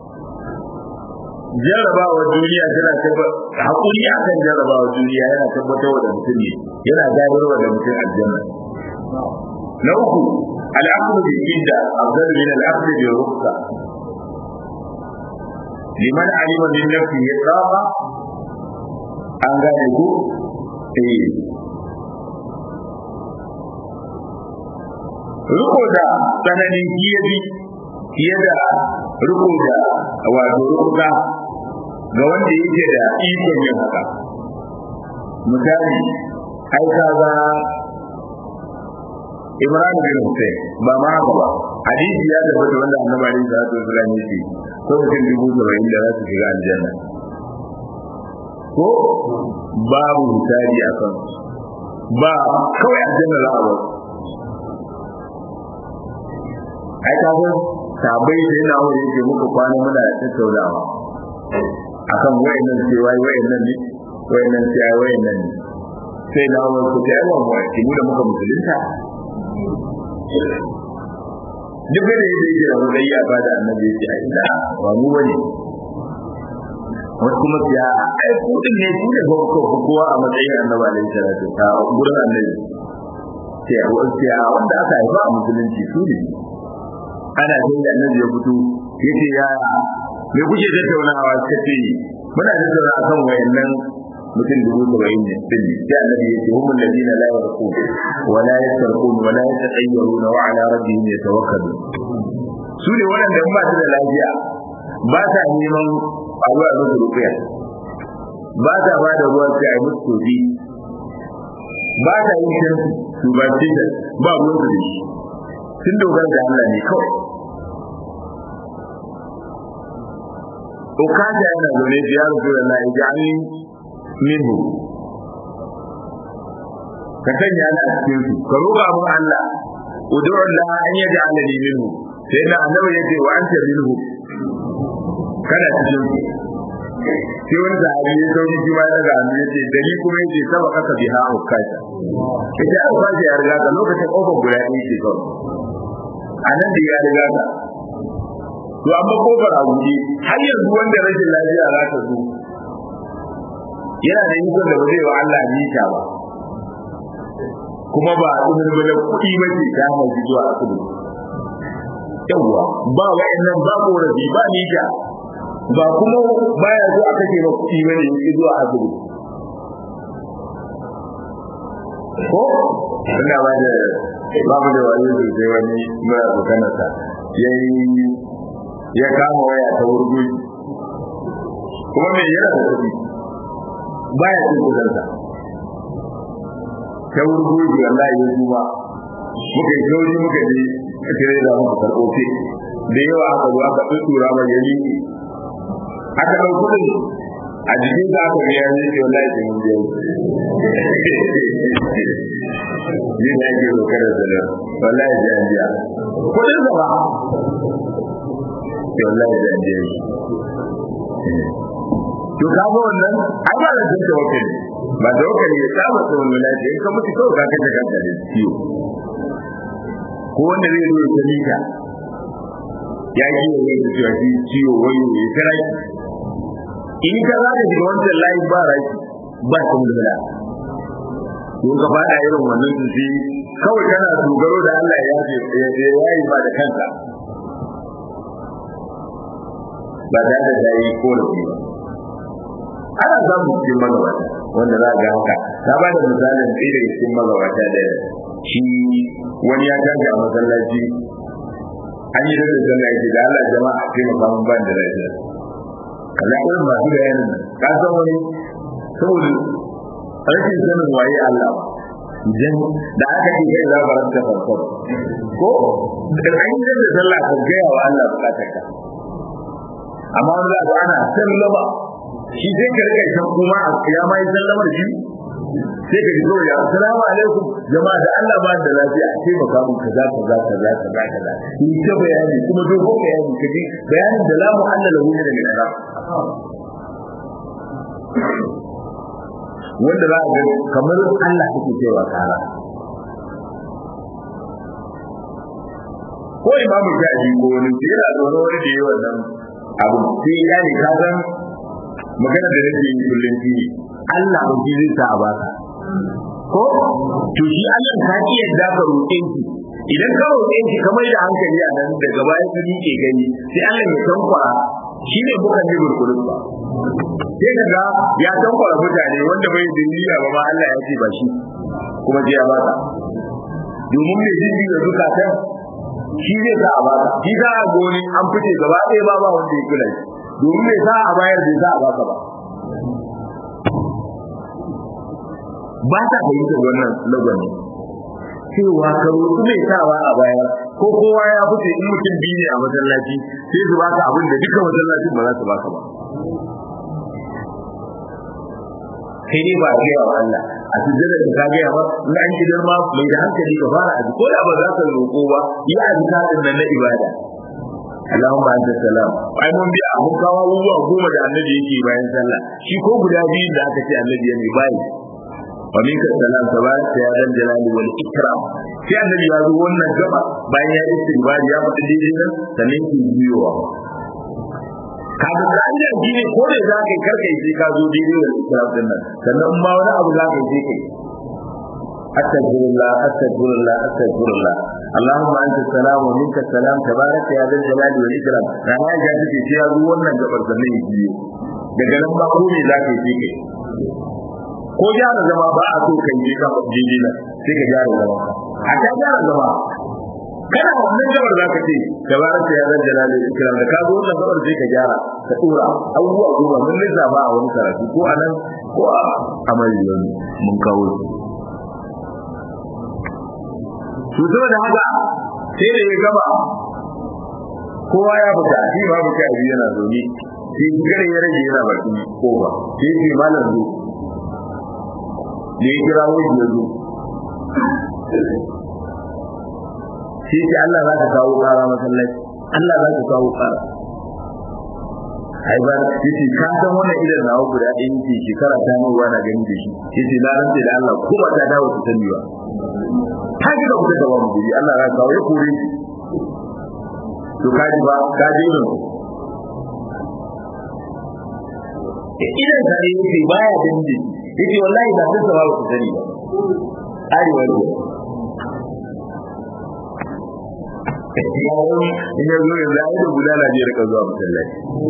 jarrabawa duniya tana tabbata hakuri akan jarrabawa duniya yana tabbatar da mutum ne yana gadarwa da mutum aljanna na uku al'aqlu bil jidda afdal min al'aqli bil rukhsa liman alima min nafsihi raha an gane ku eh riko da tsananin kiyabi fiye da riko da wato rukuka ga wanda yake da ikon yin haka misali ai kaga Ibrahim bin Hussein ba ma haka ba hadisi ya tabbata wanda annabi alaihi salatu wasallam yake ko mutum dubu saba'in da za su shiga aljanna ko babu misali a kan ba kawai aljanna za a ba ai ka ga sabai da yana wani yake muka kwana muna tattaunawa akan wayannan sai wai wayannan ne wayannan sai wayannan ne sai na wani ku sai wannan wai mu da muka musulunta duk da yake yake da wani ya bada annabi ya ce ina ba mu bane wasu kuma ya ai kudin ne su ne ba ko kowa a matsayin annabi alaihi salatu ta gurin annabi sai a wasu ya wanda aka haifa a musulunci su ne ana jin da annabi ya fito yace ya me kuke tattaunawa kace muna tattauna akan wayannan mutum dubu saba'in ne din sai annabi yace hum alladina la yarqun wa la yasrqun wa la yatatayyarun wa ala rabbihim yatawakkalun su ne wanda ba su da lafiya ba ta neman Allah ya musu rufiya ba ta ba da ruwan sai a musu tofi ba ta yin shirku su ba ce ba ruwan su da shi sun dogara da Allah ne kawai ukada yana zaune ya Rasulullah ya ja'alni minhu ka sanya ni a cikin su ka roƙa mun Allah ud'u Allah an yaj'alani minhu sai da annabi yace wa anta minhu kana cikin su sai wani sahabi ya sauri shi ma ya daga hannu yace da ni kuma yace saba kaka biha ukata ita an ba ya riga ka lokacin kofar guda ɗaya ce kawai anan da ya riga ka to amma kofar a buɗe har yanzu wanda rashin lafiya za ta zo yana da yin da ba zai wa Allah nita ba kuma ba a tsumin bala kuɗi ba ce ta hanyar zuwa asibiti yawwa ba wa'annan ba korafi ba nita ba kuma baya zo aka ce ba kuɗi ba ne zuwa asibiti ko ina ba da babu da wani sosai wani mara bukanarsa yayi ya kama waya ta wurgui kuma mai yana da kuɗi baya cin kudansa ta wurgui wallahi ya zuwa muka yi sauri muka je a kire da muka karɓo ce da yawa aka zo aka tuttura mai yayi aka ɗau kuɗin a jikin da aka biya ne ke wallahi sai mun biya ni da yake dokar da da wallahi sai an biya kuɗin sa ba wallahi da je to ka ga wannan ai ba da tawakkali ba da tawakkali ya saba da wannan lafiya in ka mutu kawai ka kaje kanka da ciwo ko wanda zai zo ya nika ya yi ne da cewa shi ciwo wai ne kai in ka za ka shiga wancan layi ba rai ba kun da ko ka fada irin wannan shi kawai kana dogaro da Allah ya ce ya yi ba da kanka ba da da dai ko da ba ana samu cikin magabata wanda za ga haka ta ba da misalin ɗaya daga cikin magabata da shi wani ya tashi a masallaci an yi da sallah yake da Allah jama'a sai makamun ban da lafiya kaza irin masu bayanin ka san wani saboda rashin sanin waye Allah ba idan da aka ce kai za ka ranta farko ko da an yi da sallah ka ga wa Allah bukatar ka amma wanda za ana sallama shi sai ka rika shan kuma a kiyama yi sallamar shi sai ka ji kawai assalamu alaikum jama'a da Allah ba da lafiya a taimaka mun kaza kaza kaza kaza kaza ni ta bayani kuma dogo bayani kaji bayanin da la mu'alla lahu min al-i'rab wanda za a ga kamar Allah yake cewa kara ko imamu jaji ko wani yana tsoro wani da yawan nan abu sai ya ne ka san magana da nake yi kullum shi Allah ba shi zai sa a baka ko to shi Allah ka ki yadda ka roƙe shi idan ka roƙe shi ka mai da hankali a nan daga bayan ka ke gani sai Allah ya tankwara shi ne muka yi burkurun ba sai ka ga ya tankwara mutane wanda bai da niyya ba ma Allah ya ce ba shi kuma sai ya baka domin mai jiji da zukatan shi zai sa a baka shi za a goni an fice gaba ɗaya ba ba wanda ya kula shi domin mai sa a bayar bai sa a baka ba ba ta fahimtar wannan lagwani cewa ka roƙi mai sawa a baya ko kowa ya fice in mutum biyu ne a masallaci sai su baka abin da duka masallacin ba za su baka ba kai ne ba gaya wa Allah a sujjada da ka gaya ba in an gidan ma mai da hankali ka fara aji ko da ba za ka roƙo ba yi azkarin nan na ibada Allahumma anta salam ai mun bi a mun kawo abubuwa goma da annabi yake bayan sallah shi ko guda biyu da aka ce annabi ya ne bayi wa minka salam tabaraka ya dal jalali wal ikram sai annabi ya zo wannan gaba bayan ya istighfari ya fada daidai nan sannan ki biyowa kaga da an yi ne ko da za ka karka yi ka zo daidai wal ikram din nan sannan ma wani abu za ka yi kai astaghfirullah astaghfirullah astaghfirullah Allahumma anta salam wa minka salam tabaraka ya dal jalali wal ikram rana ya ce sai ya zo wannan gabar sannan ya biyo daga nan ba ko me za ka yi kai ko gyara zama ba a so kan yi ka jiji na sai ka gyara zama a ta gyara zama kana wannan gabar za ka ce tabaraka ya dal jalali wal ikram da ka zo wannan gabar sai ka gyara ka dora abubuwa goma mun lissa ba a wani karatu ko anan ko a amaliyan mun kawo su to da haka sai da ya gaba kowa ya fita shi ba mu kai yana zaune sai gare ya rage yana baki ko ba sai shi malam zo da ya kira wani ya zo sai ce Allah za ka kawo kara masallaci Allah za ka kawo kara ai ba yace ka san wannan idan nawa guda ɗaya yake shekara ta nawa na gani da shi yace na rantsa da Allah ko ba ta dawo ta sani ba ta ji da kuka gaba mu bi Allah ya kawo ya kore shi to kaji ba kaji ne idan ka ne yake baya danji yace wallahi ba ta sawa ku sani ba ai wani in ya zo yanzu ai da gudana ne rika zuwa masallaci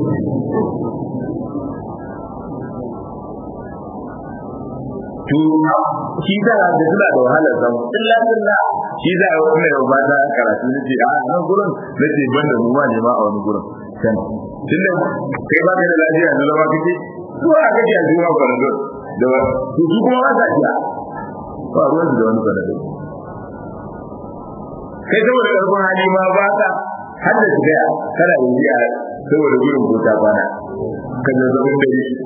to shi da da suna da wahala samu illa illa shi da wannan yau ba ta karatu ne a nan gurin nace banda mu ma ne ma a wani gurin kan tunda kai ba da lafiya da zama kake ko a kaje a zuwa karatu da su kuma ba ta iya ba ruwan da wani karatu kai saboda karfin hali ma ba ka har da tsaya kana yin jiya saboda gurin kota bana kan da zaman da shi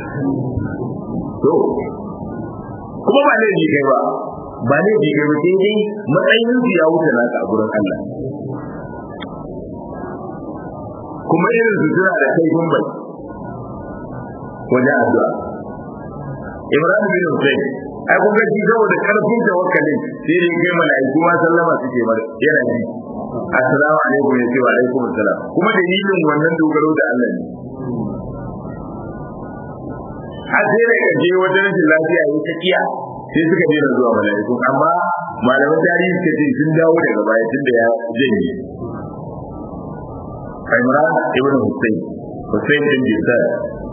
to kuma ba ne ji kai ba ba ne ji kai ba sai dai matsayin su ya wuce naka a gurin Allah kuma irin su suna da kai kun bai wajen addu'a Ibrahim bin Hussein ai kun ga shi saboda karfin tawakkalin sai dai kai mala'iku ma sallama suke bar yana ji assalamu alaikum ya ce wa alaikum assalam kuma dalilin wannan dogaro da Allah ne har sai da kaje wajen rashin lafiya ya ta kiya sai suka dena zuwa mala'iku amma malaman tarihi suka ce sun dawo daga baya tun da ya janye Imran ibn Hussein Hussein bin Jisar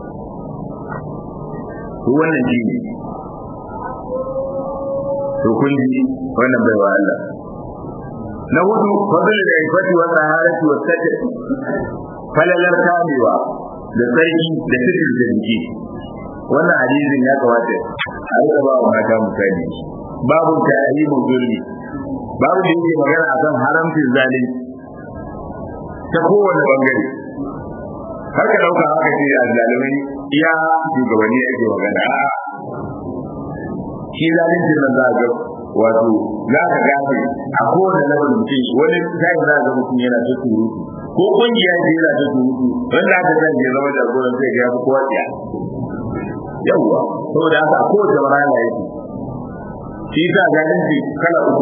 ko wannan shi ne to kun ji wannan bai wa Allah na hudu fadl da ifati wa taharati wa satr falalar kamewa da sarki da sirrin da jiki wannan hadisin ya kawata a rika ba wa mata mutane babu ta'limu zulmi babu da yake magana akan haramcin zalunci ta kowane bangare har ka dauka haka ce a zalimai iya shugabanni ake magana shi zalunci nan za ga wato za ka gafe a kowane labarin mutum wani sai za ga mutum yana ta surutu ko kungiya ce yana ta surutu wanda aka san ya zama jagoran sai ga ya fi kowa tsiya yawwa saboda haka a kowace marana yake shi sa zalunci kala uku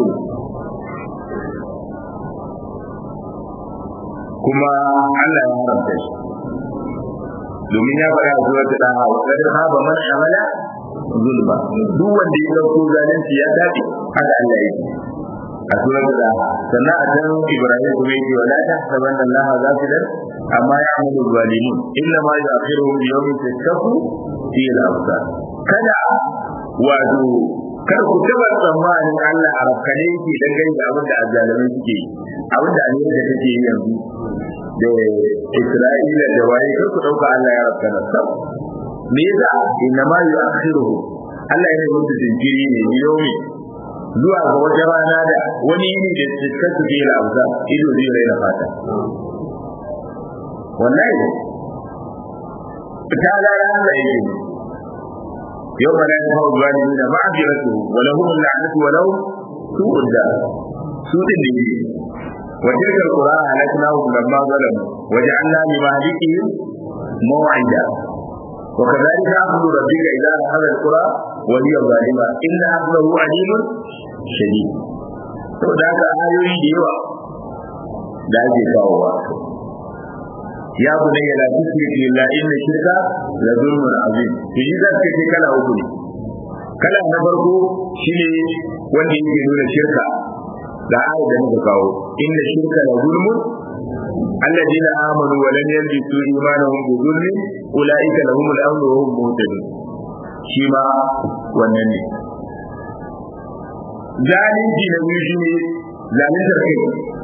kuma Allah ya haramta shi domin ya faɗa a zuwa ta ɗaha wa ƙarfi haɓa man amala zulma duk wanda ya ɗauko zalunci ya daɗe haka Allah ya a zuwa ta ɗaha sannan a can Ibrahim kuma yake wa la tahsabanna Allah ghafilan amma ya'malu zalimun illa ma yu'akhiruhum li yawmin tashkhasu fihi al-absar kada wato kar ku taba tsammanin Allah a rakkane yake dangane da abin da azzalimai suke yi abin da Amerika take yi yanzu da Isra'ila da waye kar ku dauka Allah ya rakkana sab me yasa inna ma yu'akhiruhu Allah yana mutu jinkiri ne yomi zuwa ga wata rana da wani yini da suka su bi la'uza ido zai raina fata wallahi ta la ya Allah yake يوم لا ينفع الظالمين معذرتهم ولهم اللعنة ولهم سوء الدار سوء الدين وتلك القرى أهلكناهم لما ظلموا وجعلنا لمهلكهم موعدا وكذلك أخذ ربك إذا أخذ القرى وهي ظالمة إن أخذه عليم شديد وذاك آيوي ديوة ذاك كاوة يا بني لا تشرك بالله إن الشرك لظلم عظيم في ذلك كلا uku ne kala na farko shine wanda yake nuna shirka da ayat da muka kawo inna shirka la zulmun alladheena amanu wa lam yalbisu imanahum bi dhulmin ulaika lahum al-amn wa hum muhtadun shi ma wannan ne zalunci na biyu shine zaluntar kai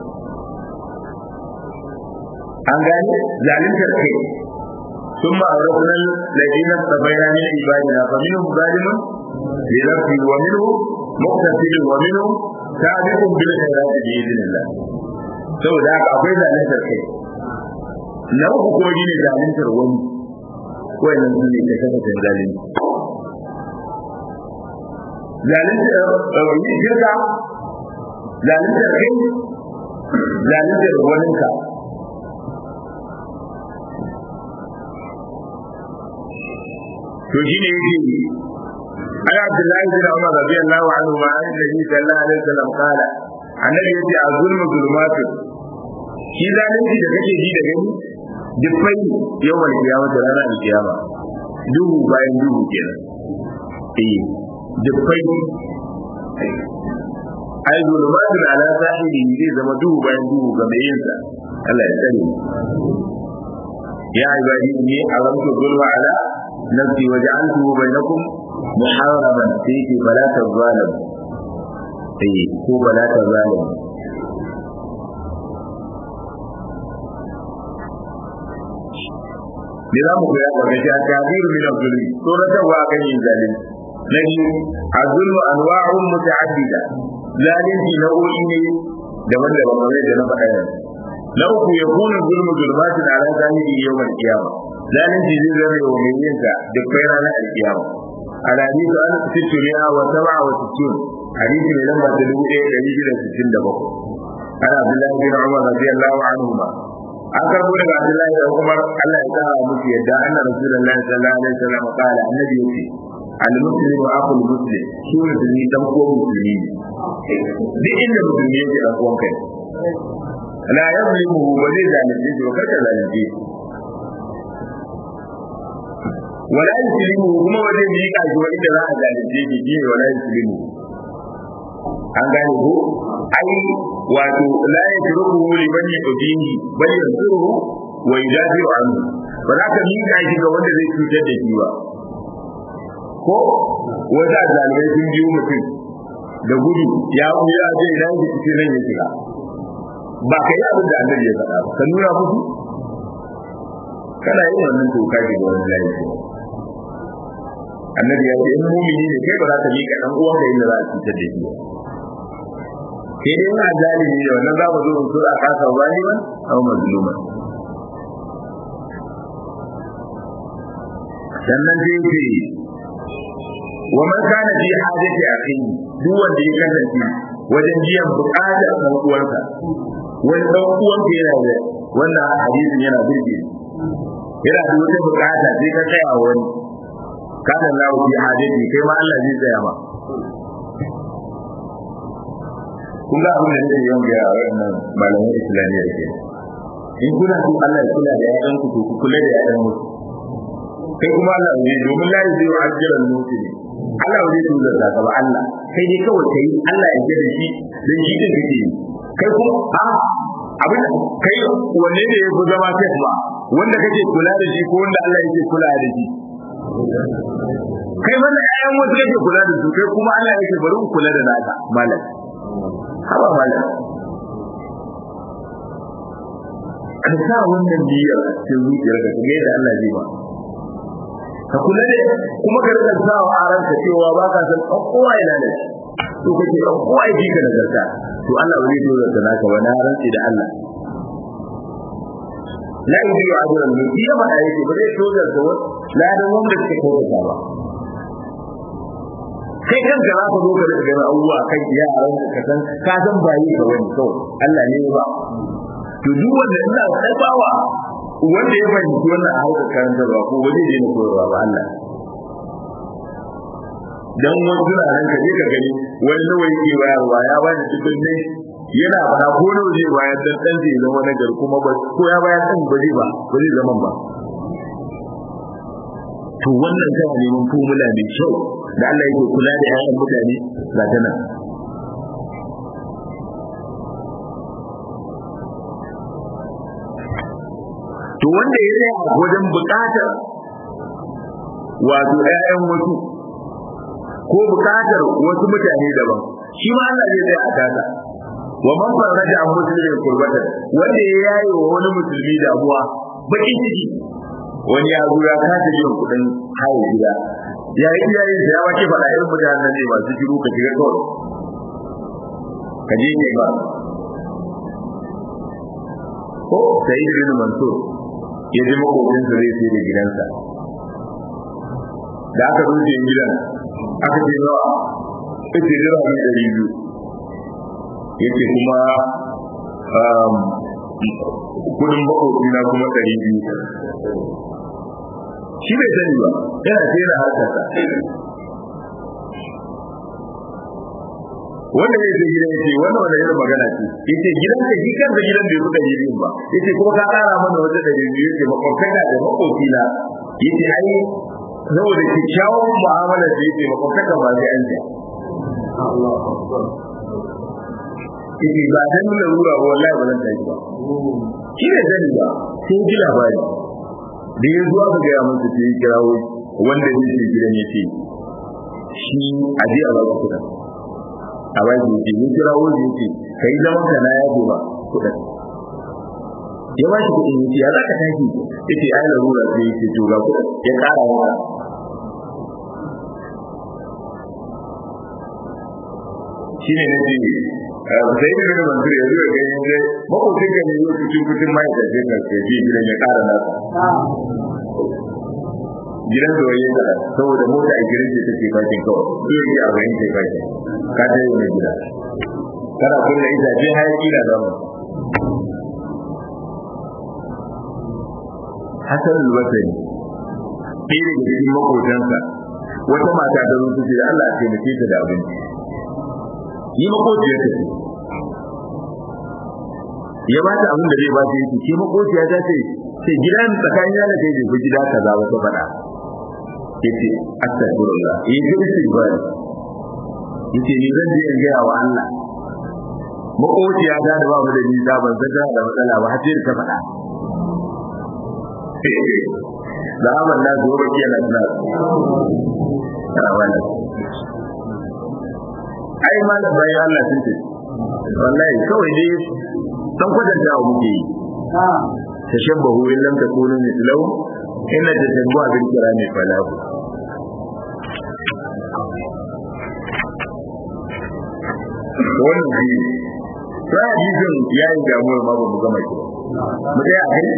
an gane zaluntar kai ثم أورثنا الذين اصطفينا من عبادنا فمنهم ظالم لنفسه ومنهم مقتصد ومنهم سابق بالخيرات بإذن الله. سو ذاك أقول zaluntar kai na uku kuma shi ne zaluntar wani wannan su ne ta kasance zalunci zaluntar shirka zaluntar kai zaluntar waninka to shine yake ai Abdullahi bin Umar radiyallahu anhu ma an nabi sallallahu alaihi wasallam kala annabi yace azulmu zulmatun shi zalunci da kake ji da gani dukkan yawan kiyama da ranar kiyama duhu bayan duhu kenan eh dukkan ai zulmatun ala sahibi zai zama duhu bayan duhu ga mai yin sa Allah ya tsare ya ibadi ni alamtu zulma ala نفسي وجعلته بينكم محرما فيه فلا تظالم اي هو فلا تظالم لذا مخيا وجاء تعبير من الظلم سورة واقع ظالم نجي الظلم انواع متعددة ظالم في نوعين daban daban kamar yadda na faɗa yanzu na uku ya kuna zulmu zulmatin ala zahiri yawmal qiyamah zalunci zai zama wa mai yinka duk kai ranar alkiyama alhadisu an sittumiya wa saba wa sittun hadisi mai lamba ta dubu ɗaya ɗari biyu da sittin da bakwai ana abdullahi bin umar radiyallahu anhu ma an karbo daga abdullahi da umar Allah ya kara musu yadda anna rasulullahi sallallahu alaihi wasallam qala annabi yace al muslim wa aqul muslim shi musulmi dan ko musulmi duk inda musulmi yake dan uwan kai la yazlimu wa zai zalunci to karka zalunci wala yuslimu kuma wajen yi kaji wani da za a zalunce shi shi ne wala yuslimu an gane ko ai wato la yatruku liman yudihi bal yansuruhu wa yudafi'u anhu ba za ka miƙa shi ga wanda zai cutar da shi ba ko wata zalibai sun biyo mutum da gudu ya ya je ina yake cikin nan ya shiga ba ka yi abin da annabi ya faɗa ba ka nuna musu kana yin wannan toka ce ga wani layi annabi ya ce in mumini ne kai ba za ka miƙa ɗan uwan ka inda za a cutar da shi ba sai dai yana zalimi ne wannan za mu zo mu tura kasa zaliman aw mazluman sannan sai ce wa man kana fi hajati akhi duk wanda ya kasance wajen biyan bukatar dan uwansa wani dan uwanka yana da wannan hadisin yana birge yana da wata bukata sai ka tsaya wani kana lahu fi hajati kai ma Allah zai tsaya ma kun ga abin da nake yawan ga wannan malamin islamiyya ke in kuna so Allah ya kula da yayan ku ku kula da yayan ku kai kuma Allah ne domin la zai ajira mutu ne Allah ne to da ka ba Allah kai dai kawai kai Allah ya ji da shi dan shi din kake kai kuma a abin kai wanne ne yafi zama kai ba wanda kake kula da shi ko wanda Allah yake kula da shi kai wanda yayan wasu kake kula da su kai kuma Allah yake bari ku kula da naka malam haba malam ka sa wannan biyar a cikin zuciyar ka kuma yadda Allah zai ba ka kula da kuma ka rika sa wa ranka cewa ba ka san kowa yana da shi to kake kowa yake ka nazarta to Allah zai dora da naka wani ranci da Allah la yuzi ajran min iya ba yake ba zai dora da wani la da wanda suke kowa ba kai kanka za ka zo ka rika ganin abubuwa kan yaran ka san ka san bayi ka wani kawai Allah ne ba to duk wanda ina tsabawa wanda ya fahimci wannan hauka karanta ba ko waje ne koyarwa ba Allah dan wani tunanin ka je ka gani wani nawa yake bayarwa ya ba da cikin ne yana fara ko nawa zai bayar dan dan zai zama na gar kuma ba ko ya bayar din ba zai ba ba zai zaman ba to wannan kana neman formula mai kyau da Allah yake kula da ƴaƴan mutane ga tana to wanda ya tsaya wajen bukatar wato ƴaƴan wasu ko bukatar wasu mutane daban shi ma Allah zai tsaya a kasa wa man faraja an muslimin qurbata wanda ya yayi wa wani musulmi damuwa bakin ciki wani ya zo ya kasa biyan kudin haye gida ya yi iyayen da ya wace faɗa irin mutanen ne masu shiru ka shiga kawai ka je ne ba ko sai ibn mansur ya ji makokin sa zai sai da gidansa da aka zo da gidan aka ce nawa ita jira ne da biyu yace kuma um kudin makoki na kuma ɗari biyu shi bai sani ba yana tsere harkarsa wanda zai ce gidan yace wannan wanda yana magana ce yace gidan ka shi kansa gidan bai kuɗa yi ba yace kuma ka ƙara mana wata ɗari biyu yace makwabtai na da makwabci na yace ai saboda kyakkyawan mu'amala da yace makwabtai ka ba sai an ja yace ba dan nuna rura ba wallahi ba zan tafi ba shi ne zani ba sai ji labari da ya zuwa ga ya mutu sai ya kirawo wanda yake gidan yace shi aje a ba ku kuɗa a ba shi yace ni kirawo yace kai zaman ka na yaje ba kuɗa ya ba shi kuɗin yace ya zaka tafi yace ai larura sai yace to ga kuɗa ya ƙara wa shine ne ce sai da daga manzo ya zo ga yin dai makokin ka ne yau cikin kudin mai da zai ka ce gidan ya ƙara na gidan da waye da saboda mota a gidan ce take bakin kawai sai ya ga yin take bakin ka dai ne gida kana kullu ita je hayaki da zamu Hassan al-Basri sai da cikin makotansa wata mata da zo ce Allah ya taimake ta da abinci yi makociyar ta ce ya ba ta abin da zai ba ta yake ke makociya ta ce sai gidan tsakanin yana kai da gida kaza wata fada yace astaghfirullah yace istighfar yace ni zan je in ga wa Allah makociya ta da babu da ni da ban san da matsala ba har ta fada da aman na zuwa baki yana suna ana wani ai ma da bayan Allah sun ce wallahi kawai dai dan kwatanta wa muke yi tashabbahu in lam takunu mithlahu inna tashabbaha bil kirami falahu wannan shi sai hadisin yayin damuwar ma ba mu gama shi mu dai a kai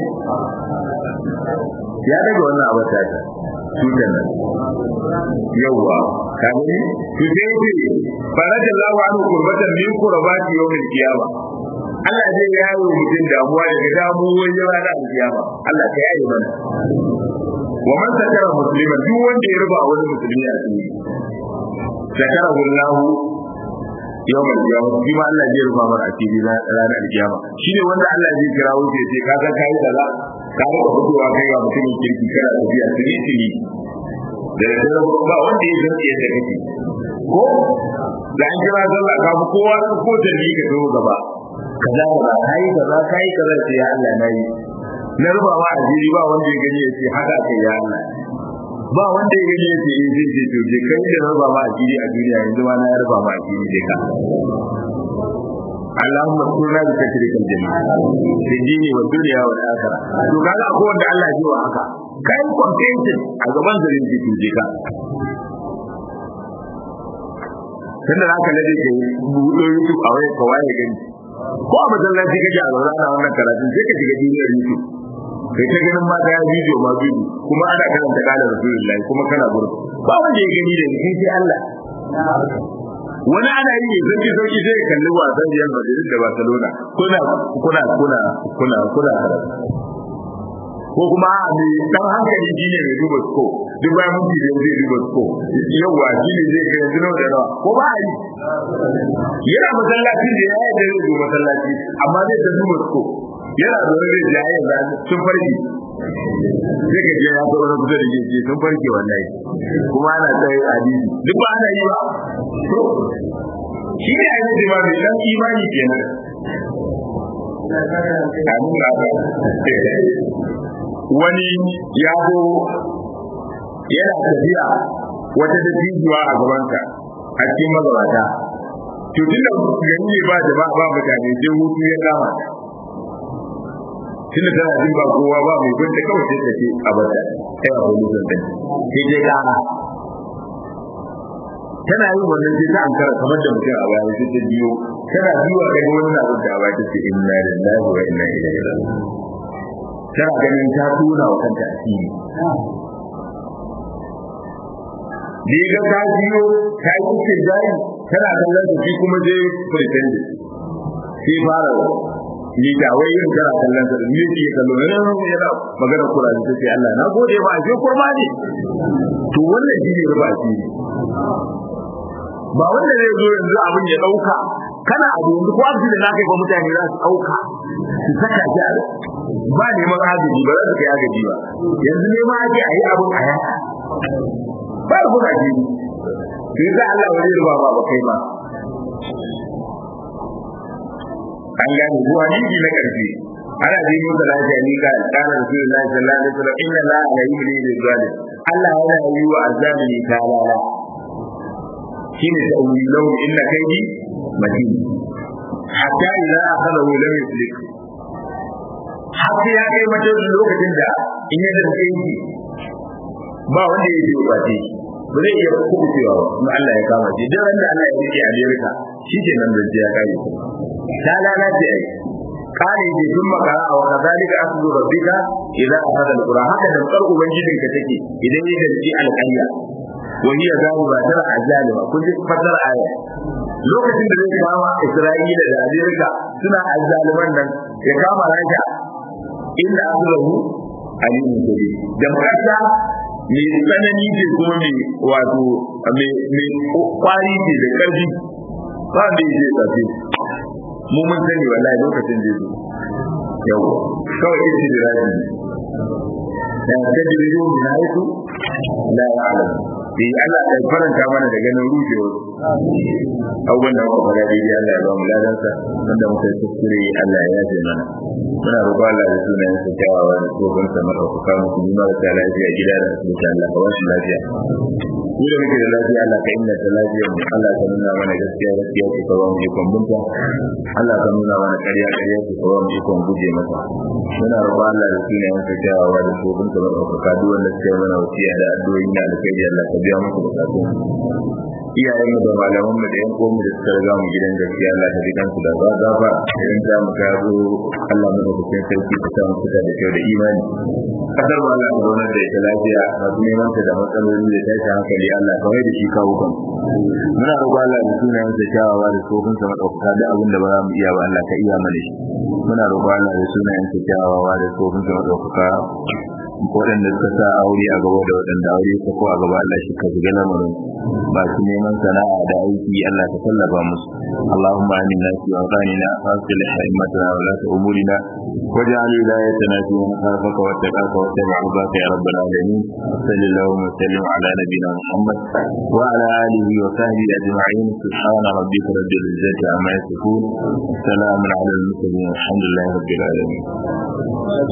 ya daga wannan abata ta tutan nan yawa kamar to sai ce farajallahu anhu qurbatan min qurbati yawmil qiyamah Allah zai yawo mutum damuwa daga damuwar ranar kiyama Allah ta yayi mana wa man zakara musliman duk wanda ya ruba wani musulmi a cikin zakara wallahu yawmal qiyamah shi ma Allah zai ruba mana a cikin ranar kiyama shine wanda Allah zai kira wuce sai ka san kai kaza ka ruba fitowa kai ga mutumin kirki kana tafiya tiri da da ba wanda ya san yadda kake ko da an kira sallah ka fi kowa ko da ni ka zo gaba kaza kaza kai kaza kai kaza sai ya Allah nayi na ruba ma ajiri ba wanda ya gani ya ce haka kai ya Allah ba wanda ya gani ya ce eh zai ce to je kai da ruba ma ajiri a duniya yanzu ma na ruba ma ajiri dai ka Allahumma kunna bi takrikal jannah fi dini wa dunya wal akhirah to kaga ko wanda Allah ya ji wa haka kai contention a gaban zarin jiki je ka tunda haka ne ke buɗe YouTube a wai kawai ya gani ko a masallaci kake a zauna ana wannan karatun sai ka shiga duniyar YouTube kai ta ganin mata ya bidiyo ma bidiyo kuma ana karanta kalar Rasulullahi kuma kana gurin ba wanda ya gani da kai sai Allah wani ana yi ne sauki sauki sai kalli wasan Real Madrid da Barcelona kuna kuna kuna kuna kuna ko kuma mai dan hankali shine mai duba ko duk bayan mutum da zai duba ko yawa shine zai ga yanzu nawa da nawa ko ba yi yana masallaci da yayi da zai duba masallaci amma zai ta duba ko yana da wani da yayi da sun farki sai ka je ya zo wani kusa da yake sun farki wallahi kuma ana tsaye hadisi duk ba ana yi ba to shi ne a yi da mai dan imani kenan wani ya zo yana tafiya wata dattijuwa a gabansa a cikin magabata to tunda gani ne ba jama'a ba mutane sai hutu ya kama tunda tana jin ba kowa ba mai gwanda kawai sai take a bata sai a wani zanta sai dai kana tana yin wannan sai ta ankara kamar da mutum a baya sai ta biyo tana biyo a kai wani na rubuta a baya ta ce inna lillahi wa inna ilaihi raji'un tana ganin ta tona wa kanta asiri da ya ga ta biyo ta yi kuke jari tana kallon su shi kuma je pretend sai fara ni da wai yin tana kallon sa ni ke kallo ne yana magana Qur'ani ta ce Allah na gode ba je kurma ne to wannan shi ne ruba asiri ba wanda zai zo yanzu abin ya dauka kana abu yanzu ko abin da zaka yi ba mutane za su dauka su saka shi a ba neman agaji ba za su kai agaji ba yanzu ne ma ake ayi abin a yaka ba ku da ji sai da Allah wani ruwa ba ba kai ba an gane ko hadisi na karfi ana ji mu da lafiya ni ka kana Rasulullahi sallallahu alaihi wasallam inna la yumli lil zalim Allah yana yi wa azami ta lala shine ta'wilahu inna kaydi matin hatta idza akhadahu lam yuslik hatta ya kai mata lokacin da in ya dace shi ba wanda ya yi ba ce ba zai iya kubucewa ba in Allah ya kama shi dan wanda Allah ya rike America shi ke nan da ya kai ta lalace ai kare ji sun makara wa kadalika asbu rabbika idza akhadha alqura haka da tsar ubangijinka take idan ya dace alqayya وهي ذالبة ترى الظالمة كنت فتر آية lokacin da zai kama Isra'ila da Amerika suna azzaliman nan ya kama Rasha inda azrahu alimin kudi da makasa mai tsanani ce kuma mai wato mai kwari ce da karfi ba da yake tsafe mu mun sani wallahi lokacin da yazo yawa kawai yake da rashi da tajribu min haythu la ya'lam sai Allah ya faranta mana da ganin rujewa abubuwan da muka fara daidai Allah ya ba mu ladansa wanda muka yi kuskure Allah ya yaje mana muna roƙon Allah da sunayen sa kyawawa da tsohon sa maka kuka musu nima da ta lafiya gida da asibiti Allah ka wasu lafiya ku da muke da lafiya Allah ka inganta lafiyar mu Allah ka nuna mana gaskiya gaskiya ku kawo mu ikon bunta Allah ka nuna mana ƙarya ƙarya ku kawo mu ikon guje masa muna roƙon Allah da sunayen sa kyawawa da tsohon sa maka kuka duk wanda suka yi mana wasiya da addu'o'i na da kai Allah ka biya musu bukatun iyayen mu da malaman mu da yan uwan mu da suka riga mu gidan gaskiya Allah ka jikan su da zafa idan ta mu ka zo Allah mu da kucin sarki ka samu fita da kyau da imani kasar ba Allah ka zauna da ita lafiya ka kuma neman ta da matsaloli da tashi hankali Allah ka wai da shi kawo kan muna roƙon Allah da sunayen sa kyawawa da tsofin sa madaukaka da abin da ba za mu iya ba Allah ka iya mana shi muna roƙon Allah da sunayen sa kyawawa da tsofin sa madaukaka waɗanda suka sa aure a gaba da waɗanda aure suka ko a gaba Allah shi ka shiga lamarin masu neman sana'a da aiki Allah ka tallafa musu Allahumma aminna fi awtanina wa aslih a'immatana wa la umurina waj'al wilayatana fi man khafaka wa taqaka wa tabi'aka ya rabbal alamin sallallahu wa sallim ala nabiyyina Muhammad wa ala alihi wa sahbihi ajma'in subhana rabbika rabbil izzati amma yasifun salamun ala al mursalin alhamdulillahi rabbil alamin